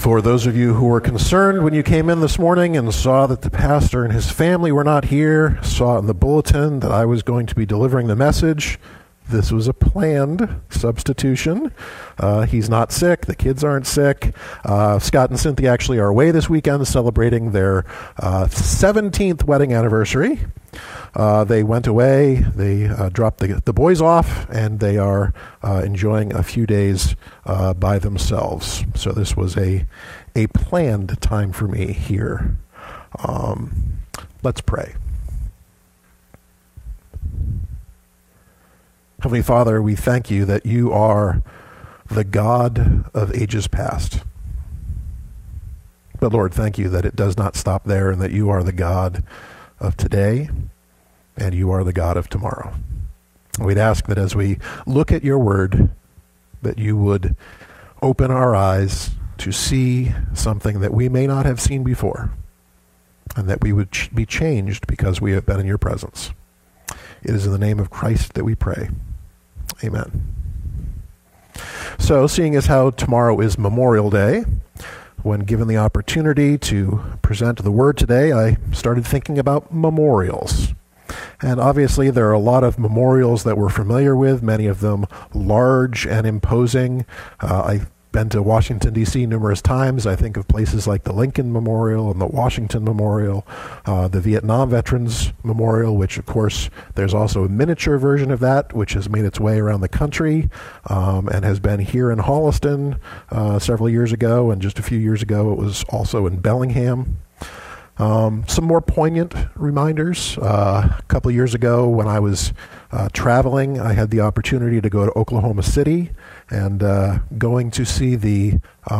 For those of you who were concerned when you came in this morning and saw that the pastor and his family were not here, saw in the bulletin that I was going to be delivering the message, this was a planned substitution. He's not sick. The kids aren't sick. Scott and Cynthia actually are away this weekend celebrating their 17th wedding anniversary. They went away. They dropped the boys off, and they are enjoying a few days by themselves. So this was a planned time for me here. Let's pray. Heavenly Father, we thank you that you are the God of ages past. But Lord, thank you that it does not stop there and that you are the God of today and you are the God of tomorrow. We'd ask that as we look at your word, that you would open our eyes to see something that we may not have seen before, and that we would be changed because we have been in your presence. It is in the name of Christ that we pray. Amen. So, seeing as how tomorrow is Memorial Day, when given the opportunity to present the word today, I started thinking about memorials. And obviously there are a lot of memorials that we're familiar with, many of them large and imposing. I've been to Washington, D.C. numerous times. I think of places like the Lincoln Memorial and the Washington Memorial, the Vietnam Veterans Memorial, which, of course, there's also a miniature version of that, which has made its way around the country and has been here in Holliston several years ago, and just a few years ago it was also in Bellingham. Some more poignant reminders. A couple of years ago when I was traveling, I had the opportunity to go to Oklahoma City and going to see the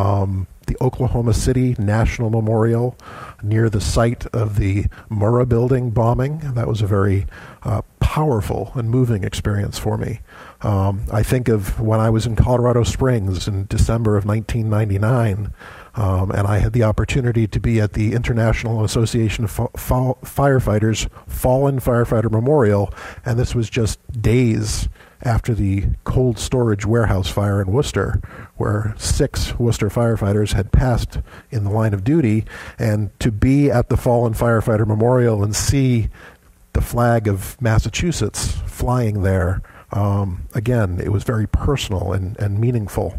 Oklahoma City National Memorial near the site of the Murrah Building bombing. That was a very powerful and moving experience for me. I think of when I was in Colorado Springs in December of 1999, and I had the opportunity to be at the International Association of Firefighters Fallen Firefighter Memorial, and this was just days after the cold storage warehouse fire in Worcester, where 6 Worcester firefighters had passed in the line of duty, and to be at the Fallen Firefighter Memorial and see the flag of Massachusetts flying there, again, it was very personal and meaningful.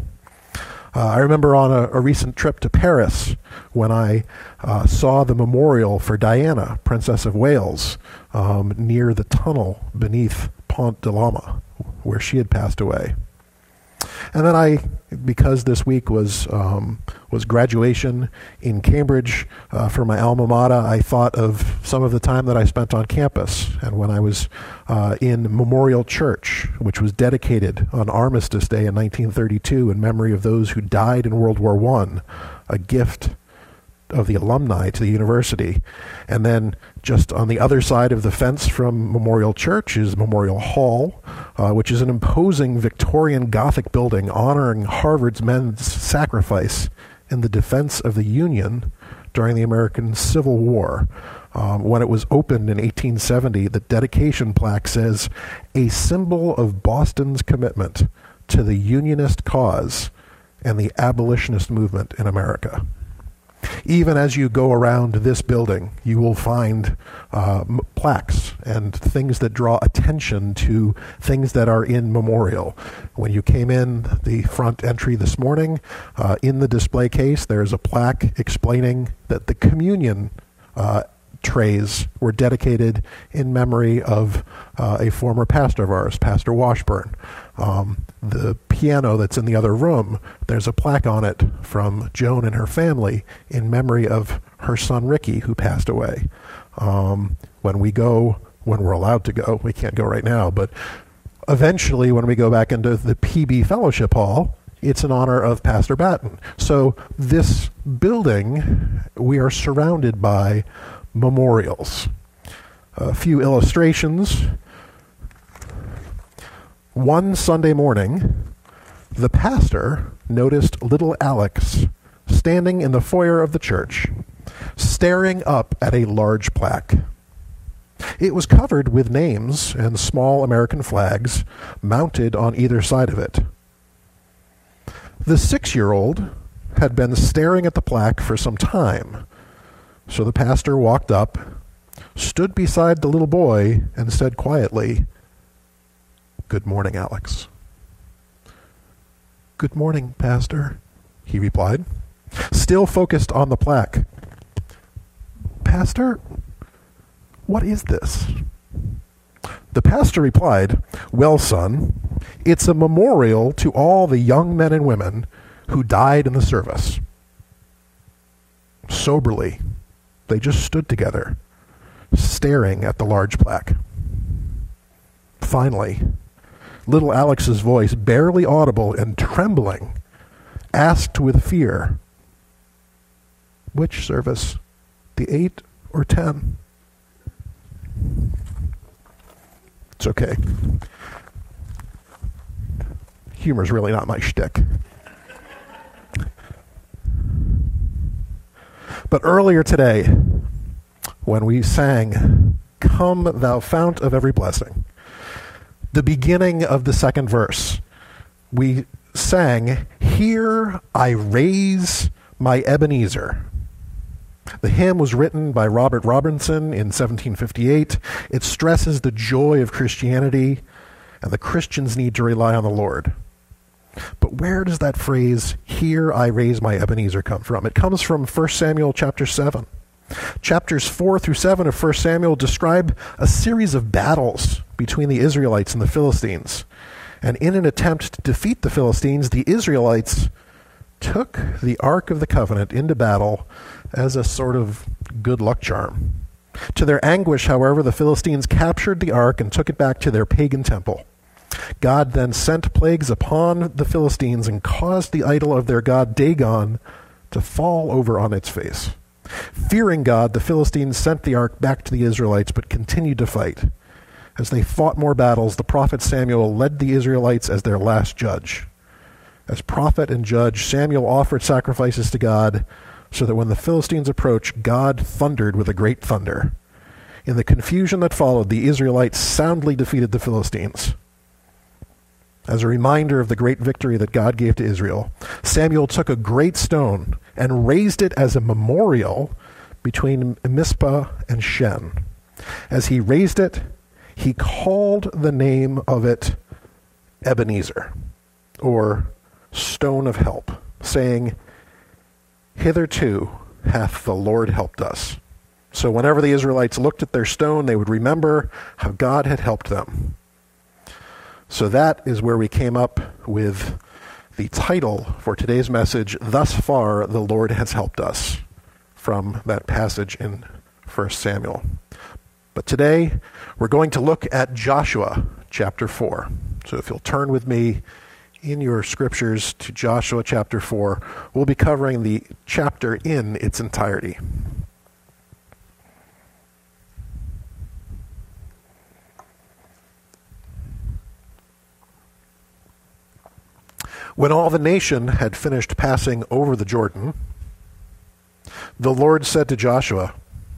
I remember on a recent trip to Paris when I saw the memorial for Diana, Princess of Wales, near the tunnel beneath Pont de l'Homme, where she had passed away. And then because this week was graduation in Cambridge for my alma mater, I thought of some of the time that I spent on campus. And when I was in Memorial Church, which was dedicated on Armistice Day in 1932 in memory of those who died in World War I, a gift of the alumni to the university. And then just on the other side of the fence from Memorial Church is Memorial Hall, which is an imposing Victorian Gothic building honoring Harvard's men's sacrifice in the defense of the Union during the American Civil War. When it was opened in 1870, the dedication plaque says, "A symbol of Boston's commitment to the Unionist cause and the abolitionist movement in America." Even as you go around this building, you will find plaques and things that draw attention to things that are in memorial. When you came in the front entry this morning, in the display case, there's a plaque explaining that the communion trays were dedicated in memory of a former pastor of ours, Pastor Washburn. The piano that's in the other room, there's a plaque on it from Joan and her family in memory of her son Ricky, who passed away. When we're allowed to go, we can't go right now, but eventually when we go back into the PB Fellowship Hall, it's in honor of Pastor Batten. So this building, we are surrounded by memorials. A few illustrations. One Sunday morning, the pastor noticed little Alex standing in the foyer of the church, staring up at a large plaque. It was covered with names and small American flags mounted on either side of it. The 6-year-old had been staring at the plaque for some time. So the pastor walked up, stood beside the little boy, and said quietly, "Good morning, Alex." "Good morning, Pastor," he replied, still focused on the plaque. "Pastor, what is this?" The pastor replied, "Well, son, it's a memorial to all the young men and women who died in the service." Soberly, they just stood together, staring at the large plaque. Finally, little Alex's voice, barely audible and trembling, asked with fear, "Which service, the 8 or 10? It's okay. Humor's really not my shtick. But earlier today, when we sang, "Come, thou fount of every blessing," the beginning of the second verse, we sang, "Here I raise my Ebenezer." The hymn was written by Robert Robinson in 1758. It stresses the joy of Christianity and the Christians need to rely on the Lord. But where does that phrase, "Here I raise my Ebenezer," come from? It comes from 1 Samuel chapter 7. Chapters 4 through 7 of 1 Samuel describe a series of battles between the Israelites and the Philistines. And in an attempt to defeat the Philistines, the Israelites took the Ark of the Covenant into battle as a sort of good luck charm. To their anguish, however, the Philistines captured the Ark and took it back to their pagan temple. God then sent plagues upon the Philistines and caused the idol of their god Dagon to fall over on its face. Fearing God, the Philistines sent the ark back to the Israelites, but continued to fight. As they fought more battles, the prophet Samuel led the Israelites as their last judge. As prophet and judge, Samuel offered sacrifices to God, so that when the Philistines approached, God thundered with a great thunder. In the confusion that followed, the Israelites soundly defeated the Philistines. As a reminder of the great victory that God gave to Israel, Samuel took a great stone and raised it as a memorial between Mizpah and Shen. As he raised it, he called the name of it Ebenezer, or Stone of Help, saying, "Hitherto hath the Lord helped us." So whenever the Israelites looked at their stone, they would remember how God had helped them. So that is where we came up with the title for today's message, "Thus Far the Lord Has Helped Us," from that passage in 1 Samuel. But today we're going to look at Joshua chapter 4. So if you'll turn with me in your scriptures to Joshua chapter 4, we'll be covering the chapter in its entirety. When all the nation had finished passing over the Jordan, the Lord said to Joshua,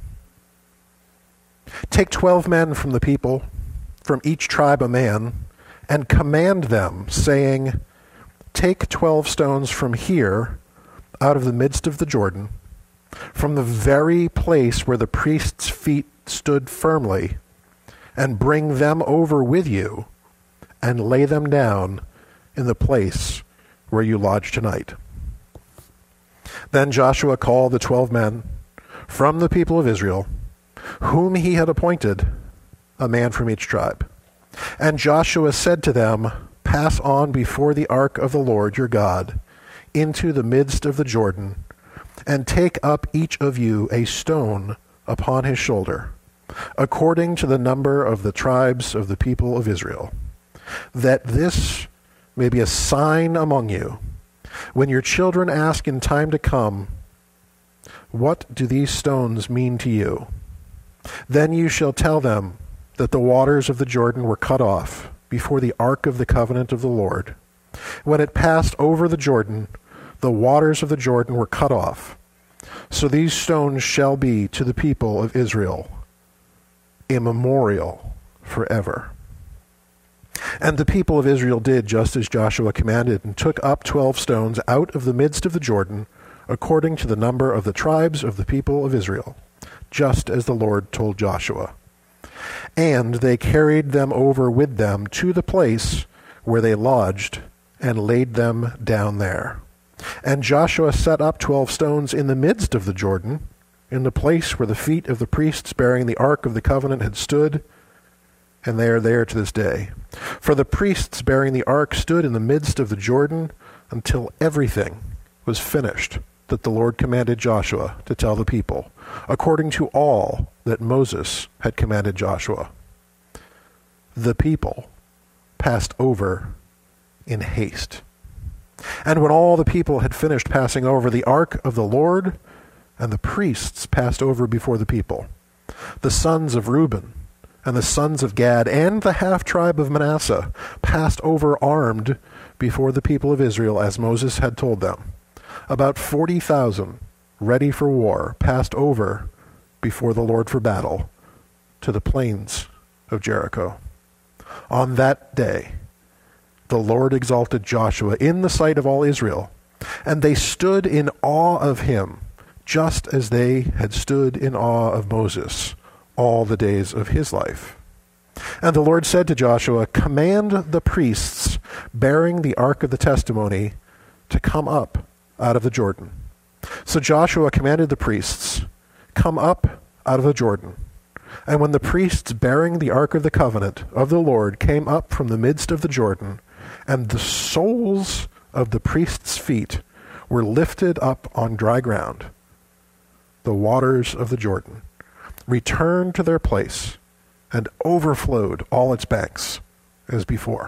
"Take 12 men from the people, from each tribe a man, and command them, saying, Take 12 stones from here, out of the midst of the Jordan, from the very place where the priest's feet stood firmly, and bring them over with you, and lay them down in the place where you lodge tonight." Then Joshua called the 12 men from the people of Israel, whom he had appointed, a man from each tribe. And Joshua said to them, "Pass on before the ark of the Lord your God into the midst of the Jordan, and take up each of you a stone upon his shoulder, according to the number of the tribes of the people of Israel, that this may be a sign among you. When your children ask in time to come, 'What do these stones mean to you?' then you shall tell them that the waters of the Jordan were cut off before the ark of the covenant of the Lord. When it passed over the Jordan, the waters of the Jordan were cut off. So these stones shall be to the people of Israel a memorial forever." And the people of Israel did just as Joshua commanded, and took up 12 stones out of the midst of the Jordan, according to the number of the tribes of the people of Israel, just as the Lord told Joshua. And they carried them over with them to the place where they lodged, and laid them down there. And Joshua set up 12 stones in the midst of the Jordan, in the place where the feet of the priests bearing the ark of the covenant had stood, and they are there to this day. For the priests bearing the ark stood in the midst of the Jordan until everything was finished that the Lord commanded Joshua to tell the people, according to all that Moses had commanded Joshua. The people passed over in haste. And when all the people had finished passing over, the ark of the Lord and the priests passed over before the people. The sons of Reuben and the sons of Gad and the half-tribe of Manasseh passed over armed before the people of Israel, as Moses had told them. About 40,000, ready for war, passed over before the Lord for battle to the plains of Jericho. On that day, the Lord exalted Joshua in the sight of all Israel, and they stood in awe of him, just as they had stood in awe of Moses all the days of his life. And the Lord said to Joshua, "Command the priests bearing the ark of the testimony to come up out of the Jordan." So Joshua commanded the priests, "Come up out of the Jordan." And when the priests bearing the ark of the covenant of the Lord came up from the midst of the Jordan, and the soles of the priests' feet were lifted up on dry ground, the waters of the Jordan returned to their place and overflowed all its banks as before.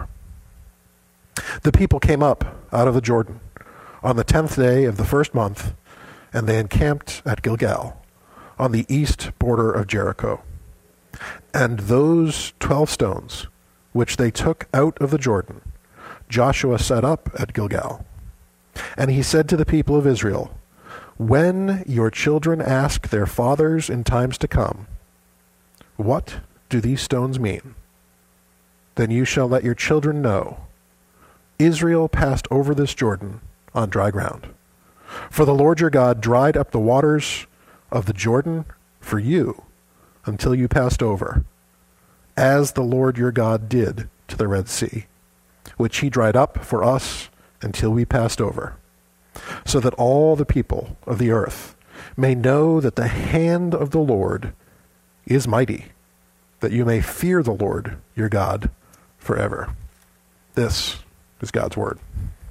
The people came up out of the Jordan on the 10th day of the first month, and they encamped at Gilgal on the east border of Jericho. And those 12 stones which they took out of the Jordan, Joshua set up at Gilgal. And he said to the people of Israel, "When your children ask their fathers in times to come, 'What do these stones mean?' then you shall let your children know, Israel passed over this Jordan on dry ground. For the Lord your God dried up the waters of the Jordan for you until you passed over, as the Lord your God did to the Red Sea, which he dried up for us until we passed over, so that all the people of the earth may know that the hand of the Lord is mighty, that you may fear the Lord your God forever." This is God's word.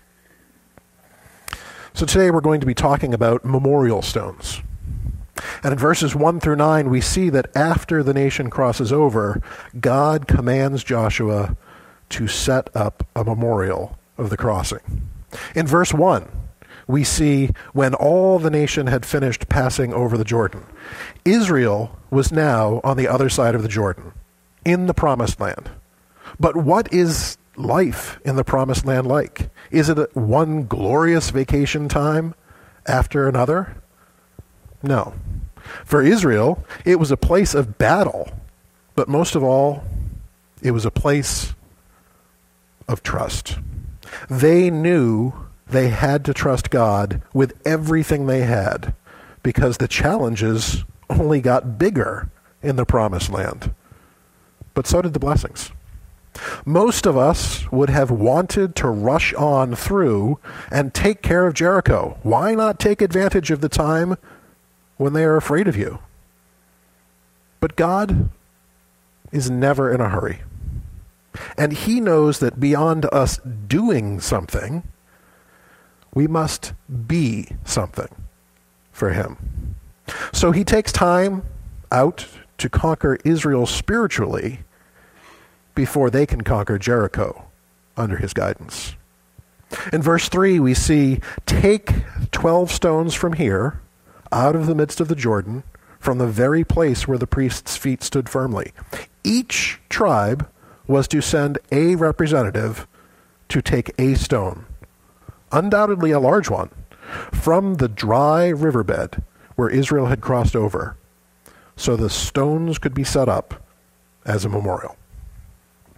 So today we're going to be talking about memorial stones. And in verses 1 through 9, we see that after the nation crosses over, God commands Joshua to set up a memorial of the crossing. In verse 1, we see when all the nation had finished passing over the Jordan, Israel was now on the other side of the Jordan, in the Promised Land. But what is life in the Promised Land like? Is it one glorious vacation time after another? No. For Israel, it was a place of battle, but most of all, it was a place of trust. They knew they had to trust God with everything they had, because the challenges only got bigger in the Promised Land. But so did the blessings. Most of us would have wanted to rush on through and take care of Jericho. Why not take advantage of the time when they are afraid of you? But God is never in a hurry. And he knows that beyond us doing something, we must be something for him. So he takes time out to conquer Israel spiritually before they can conquer Jericho under his guidance. In verse 3, we see, "Take 12 stones from here, out of the midst of the Jordan, from the very place where the priest's feet stood firmly." Each tribe was to send a representative to take a stone, undoubtedly a large one, from the dry riverbed where Israel had crossed over, so the stones could be set up as a memorial.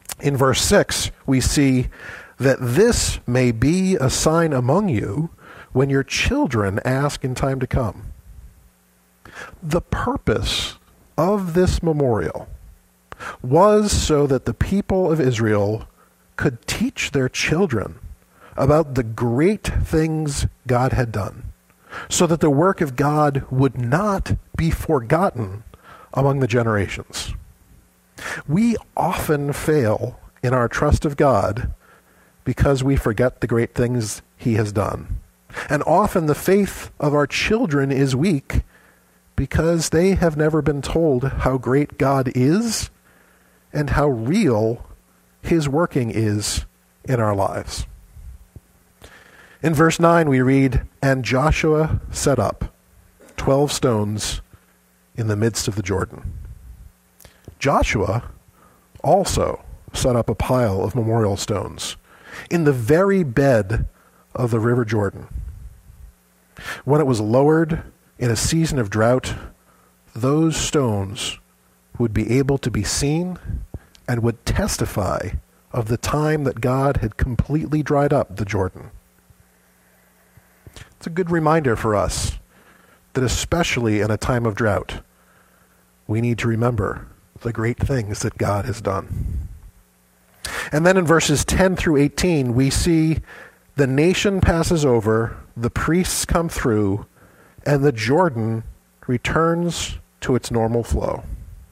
In verse 6, we see that this may be a sign among you when your children ask in time to come. The purpose of this memorial was so that the people of Israel could teach their children about the great things God had done, so that the work of God would not be forgotten among the generations. We often fail in our trust of God because we forget the great things he has done. And often the faith of our children is weak because they have never been told how great God is and how real his working is in our lives. In verse 9 we read, "And Joshua set up 12 stones in the midst of the Jordan." Joshua also set up a pile of memorial stones in the very bed of the river Jordan. When it was lowered in a season of drought, those stones would be able to be seen and would testify of the time that God had completely dried up the Jordan. It's a good reminder for us that especially in a time of drought, we need to remember the great things that God has done. And then in verses 10 through 18, we see the nation passes over, the priests come through, and the Jordan returns to its normal flow.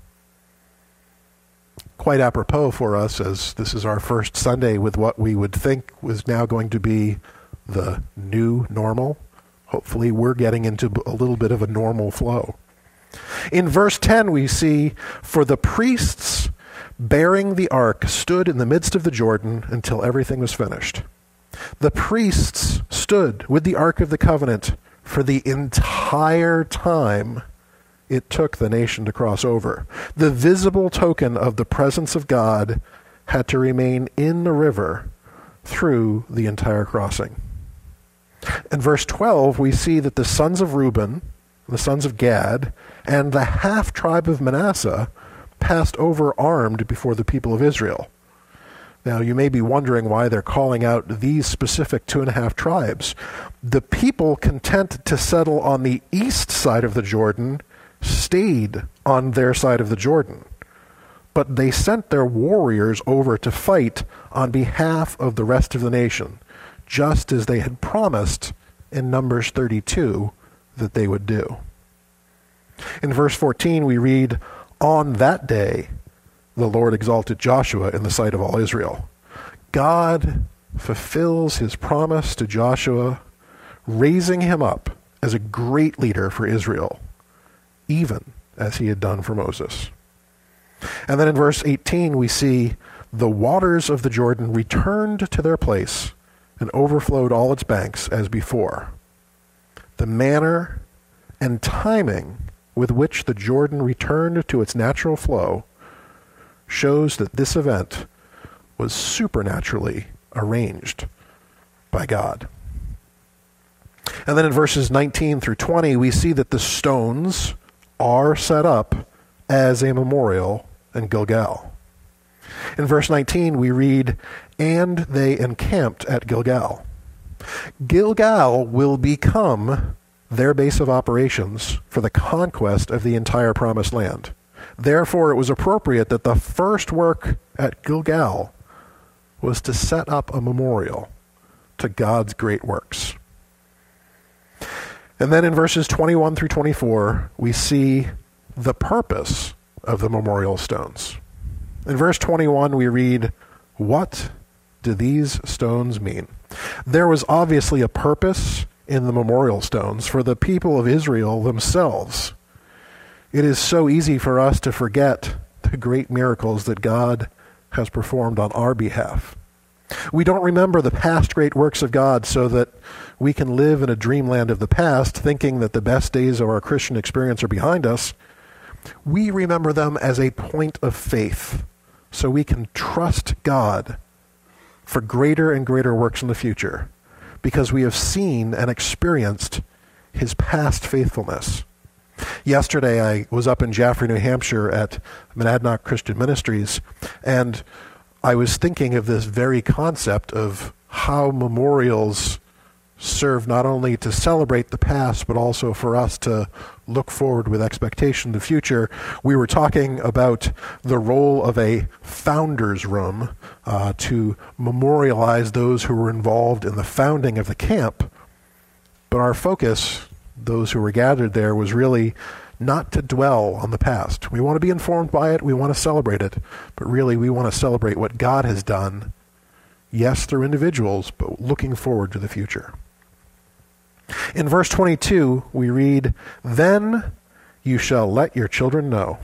Quite apropos for us, as this is our first Sunday with what we would think was now going to be the new normal. Hopefully we're getting into a little bit of a normal flow. In verse 10 we see, "For the priests bearing the ark stood in the midst of the Jordan until everything was finished." The priests stood with the Ark of the Covenant for the entire time it took the nation to cross over. The visible token of the presence of God had to remain in the river through the entire crossing. In verse 12, we see that the sons of Reuben, the sons of Gad, and the half-tribe of Manasseh passed over armed before the people of Israel. Now, you may be wondering why they're calling out these specific 2.5 tribes. The people content to settle on the east side of the Jordan stayed on their side of the Jordan, but they sent their warriors over to fight on behalf of the rest of the nation, just as they had promised in Numbers 32 that they would do. In verse 14 we read, "On that day the Lord exalted Joshua in the sight of all Israel." God fulfills his promise to Joshua, raising him up as a great leader for Israel, even as he had done for Moses. And then in verse 18 we see, "The waters of the Jordan returned to their place and overflowed all its banks as before." The manner and timing with which the Jordan returned to its natural flow shows that this event was supernaturally arranged by God. And then in verses 19 through 20, we see that the stones are set up as a memorial in Gilgal. In verse 19, we read, "And they encamped at Gilgal." Gilgal will become their base of operations for the conquest of the entire Promised Land. Therefore, it was appropriate that the first work at Gilgal was to set up a memorial to God's great works. And then in verses 21 through 24, we see the purpose of the memorial stones. In verse 21, we read, "What do these stones mean?" There was obviously a purpose in the memorial stones for the people of Israel themselves. It is so easy for us to forget the great miracles that God has performed on our behalf. We don't remember the past great works of God so that we can live in a dreamland of the past, thinking that the best days of our Christian experience are behind us. We remember them as a point of faith, so we can trust God for greater and greater works in the future, because we have seen and experienced his past faithfulness. Yesterday, I was up in Jaffrey, New Hampshire at Monadnock Christian Ministries, and I was thinking of this very concept of how memorials serve not only to celebrate the past, but also for us to look forward with expectation to the future. We were talking about the role of a founder's room to memorialize those who were involved in the founding of the camp. But our focus, those who were gathered there, was really not to dwell on the past. We want to be informed by it. We want to celebrate it. But really, we want to celebrate what God has done, yes, through individuals, but looking forward to the future. In verse 22, we read, "Then you shall let your children know."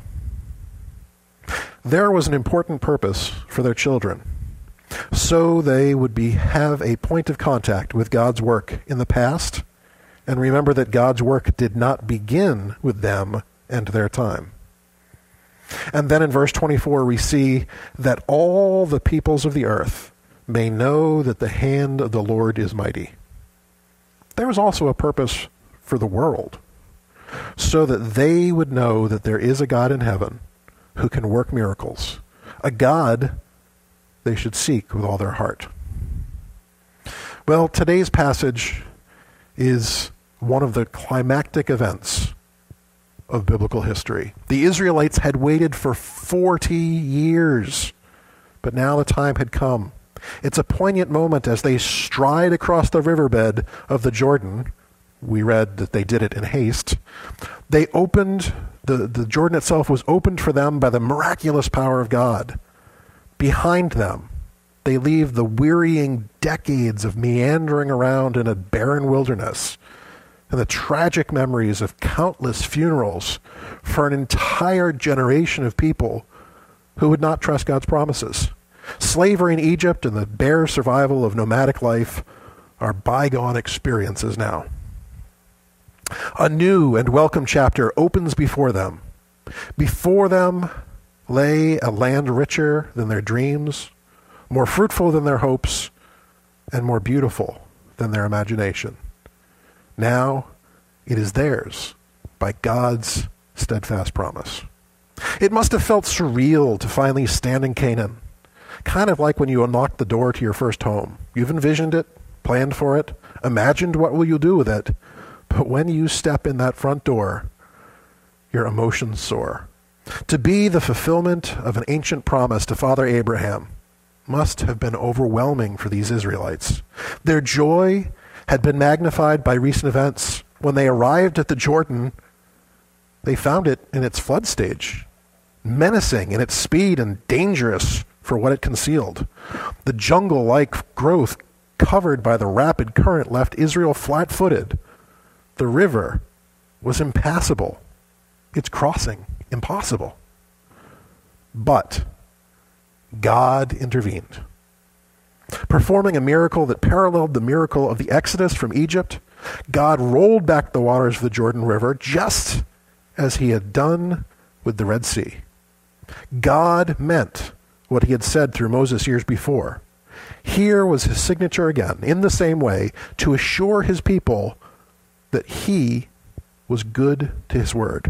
There was an important purpose for their children, so they would have a point of contact with God's work in the past, and remember that God's work did not begin with them and their time. And then in verse 24, we see that all the peoples of the earth may know that the hand of the Lord is mighty. There was also a purpose for the world, so that they would know that there is a God in heaven who can work miracles, a God they should seek with all their heart. Well, today's passage is one of the climactic events of biblical history. The Israelites had waited for 40 years, but now the time had come. It's a poignant moment as they stride across the riverbed of the Jordan. We read that they did it in haste. They opened, the Jordan itself was opened for them by the miraculous power of God. Behind them, they leave the wearying decades of meandering around in a barren wilderness and the tragic memories of countless funerals for an entire generation of people who would not trust God's promises. Slavery in Egypt and the bare survival of nomadic life are bygone experiences now. A new and welcome chapter opens before them. Before them lay a land richer than their dreams, more fruitful than their hopes, and more beautiful than their imagination. Now it is theirs by God's steadfast promise. It must have felt surreal to finally stand in Canaan. Kind of like when you unlock the door to your first home. You've envisioned it, planned for it, imagined what will you do with it. But when you step in that front door, your emotions soar. To be the fulfillment of an ancient promise to Father Abraham must have been overwhelming for these Israelites. Their joy had been magnified by recent events. When they arrived at the Jordan, they found it in its flood stage, menacing in its speed and dangerous for what it concealed. The jungle-like growth covered by the rapid current left Israel flat-footed. The river was impassable. Its crossing impossible. But God intervened, performing a miracle that paralleled the miracle of the Exodus from Egypt. God rolled back the waters of the Jordan River just as he had done with the Red Sea. God meant what he had said through Moses years before. Here was his signature again, in the same way, to assure his people that he was good to his word.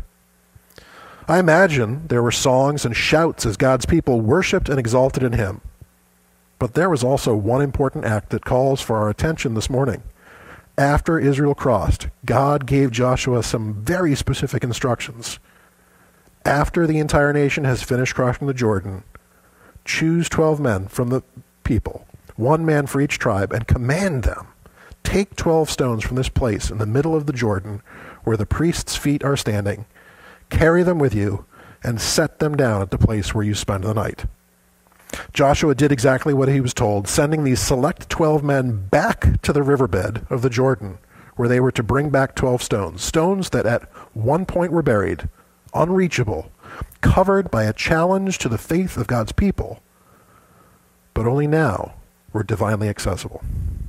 I imagine there were songs and shouts as God's people worshipped and exalted in him. But there was also one important act that calls for our attention this morning. After Israel crossed, God gave Joshua some very specific instructions. After the entire nation has finished crossing the Jordan, choose 12 men from the people, 1 man for each tribe, and command them, take 12 stones from this place in the middle of the Jordan where the priest's feet are standing, carry them with you, and set them down at the place where you spend the night. Joshua did exactly what he was told, sending these select 12 men back to the riverbed of the Jordan, where they were to bring back 12 stones that at one point were buried, unreachable, covered by a challenge to the faith of God's people, but only now were divinely accessible.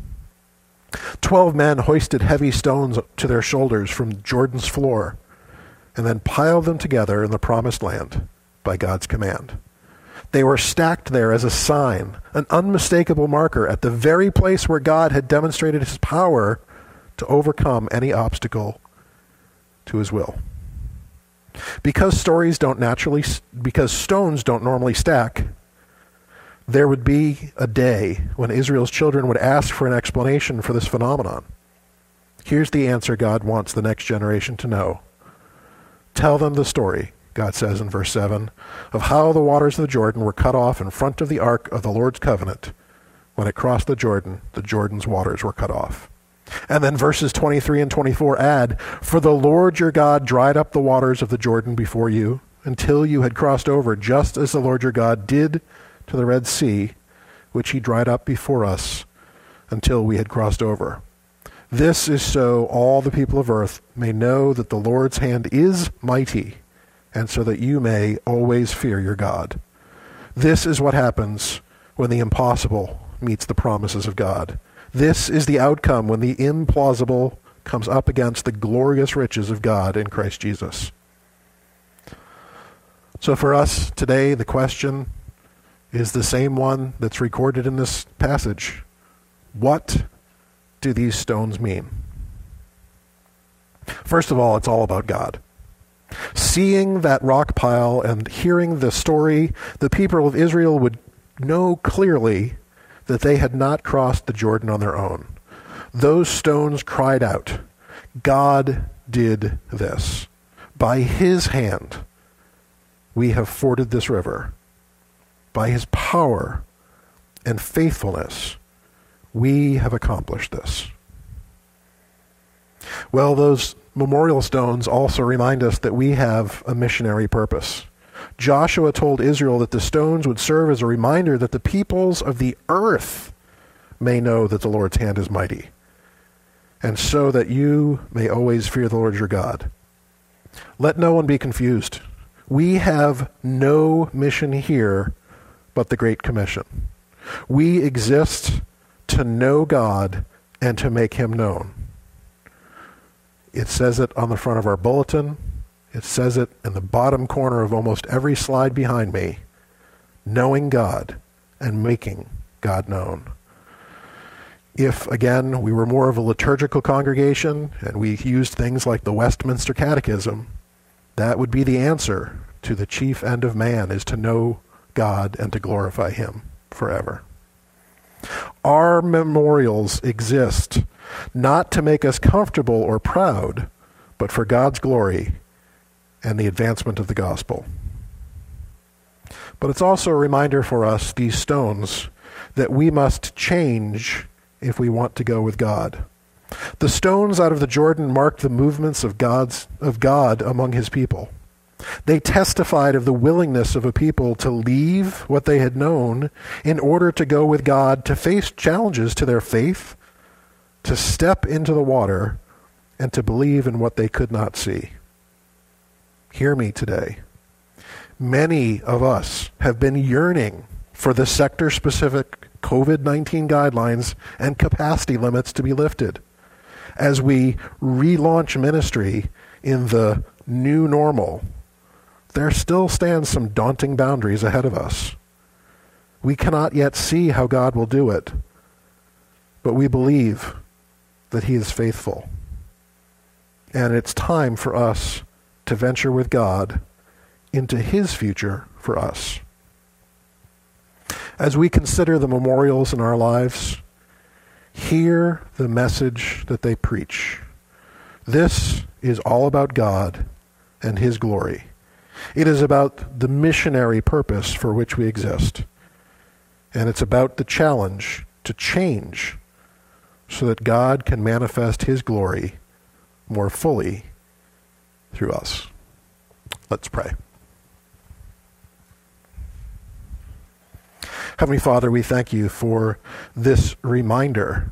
12 men hoisted heavy stones to their shoulders from Jordan's floor and then piled them together in the promised land by God's command. They were stacked there as a sign, an unmistakable marker at the very place where God had demonstrated his power to overcome any obstacle to his will. Because stones don't normally stack, there would be a day when Israel's children would ask for an explanation for this phenomenon. Here's the answer God wants the next generation to know. Tell them the story, God says in verse 7, of how the waters of the Jordan were cut off in front of the ark of the Lord's covenant. When it crossed the Jordan's waters were cut off. And then verses 23 and 24 add, for the Lord your God dried up the waters of the Jordan before you until you had crossed over, just as the Lord your God did to the Red Sea, which he dried up before us until we had crossed over. This is so all the people of earth may know that the Lord's hand is mighty, and so that you may always fear your God. This is what happens when the impossible meets the promises of God. This is the outcome when the implausible comes up against the glorious riches of God in Christ Jesus. So for us today, the question is the same one that's recorded in this passage. What do these stones mean? First of all, it's all about God. Seeing that rock pile and hearing the story, the people of Israel would know clearly that they had not crossed the Jordan on their own. Those stones cried out, God did this. By his hand, we have forded this river. By his power and faithfulness, we have accomplished this. Well, those memorial stones also remind us that we have a missionary purpose. Joshua told Israel that the stones would serve as a reminder that the peoples of the earth may know that the Lord's hand is mighty, and so that you may always fear the Lord your God. Let no one be confused. We have no mission here but the Great Commission. We exist to know God and to make him known. It says it on the front of our bulletin. It says it in the bottom corner of almost every slide behind me. Knowing God and making God known. If, again, we were more of a liturgical congregation and we used things like the Westminster Catechism, that would be the answer to the chief end of man, is to know God and to glorify him forever. Our memorials exist not to make us comfortable or proud, but for God's glory and the advancement of the gospel. But it's also a reminder for us, these stones, that we must change if we want to go with God. The stones out of the Jordan marked the movements of God among his people. They testified of the willingness of a people to leave what they had known in order to go with God, to face challenges to their faith, to step into the water, and to believe in what they could not see. Hear me today. Many of us have been yearning for the sector-specific COVID-19 guidelines and capacity limits to be lifted as we relaunch ministry in the new normal. There still stands some daunting boundaries ahead of us. We cannot yet see how God will do it, but we believe that he is faithful. And it's time for us to venture with God into his future for us. As we consider the memorials in our lives, hear the message that they preach. This is all about God and his glory. It is about the missionary purpose for which we exist. And it's about the challenge to change so that God can manifest his glory more fully through us. Let's pray. Heavenly Father, we thank you for this reminder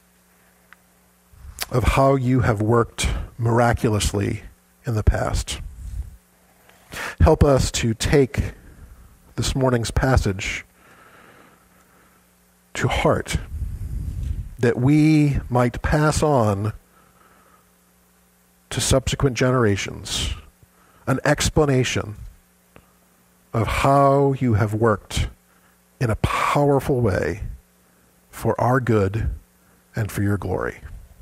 of how you have worked miraculously in the past. Help us to take this morning's passage to heart, that we might pass on to subsequent generations an explanation of how you have worked in a powerful way for our good and for your glory.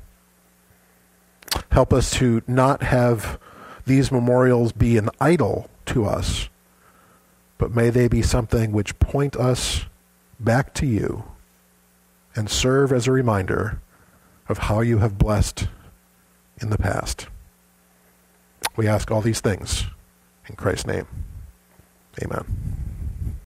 Help us to not have these memorials be an idol to us, but may they be something which point us back to you and serve as a reminder of how you have blessed in the past. We ask all these things in Christ's name. Amen.